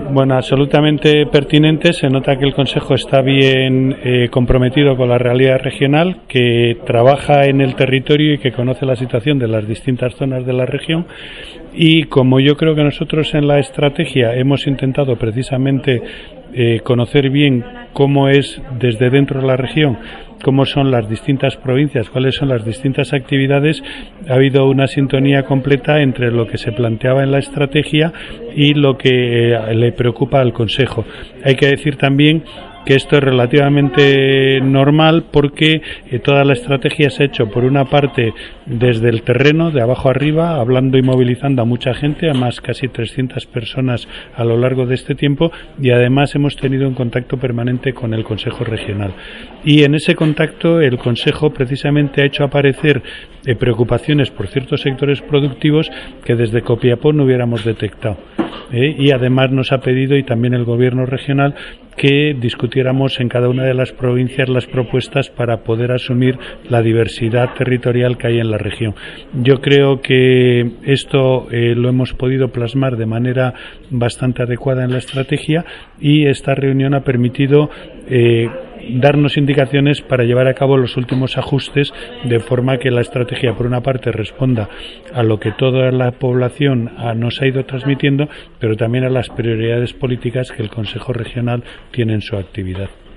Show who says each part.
Speaker 1: Bueno, absolutamente pertinente. Se nota que el Consejo está bien comprometido con la realidad regional, que trabaja en el territorio y que conoce la situación de las distintas zonas de la región. Y como yo creo que nosotros en la estrategia hemos intentado precisamente conocer bien cómo es desde dentro de la región, cómo son las distintas provincias, cuáles son las distintas actividades, ha habido una sintonía completa entre lo que se planteaba en la estrategia y lo que le preocupa al Consejo. Hay que decir también que esto es relativamente normal porque toda la estrategia se ha hecho por una parte desde el terreno, de abajo arriba, hablando y movilizando a mucha gente, a más casi 300 personas a lo largo de este tiempo, y además hemos tenido un contacto permanente con el Consejo Regional. Y en ese contacto el Consejo precisamente ha hecho aparecer preocupaciones por ciertos sectores productivos que desde Copiapó no hubiéramos detectado. Y además nos ha pedido, y también el Gobierno regional, que discutiéramos en cada una de las provincias las propuestas para poder asumir la diversidad territorial que hay en la región. Yo creo que esto lo hemos podido plasmar de manera bastante adecuada en la estrategia, y esta reunión ha permitido darnos indicaciones para llevar a cabo los últimos ajustes, de forma que la estrategia, por una parte, responda a lo que toda la población nos ha ido transmitiendo, pero también a las prioridades políticas que el Consejo Regional tiene en su actividad.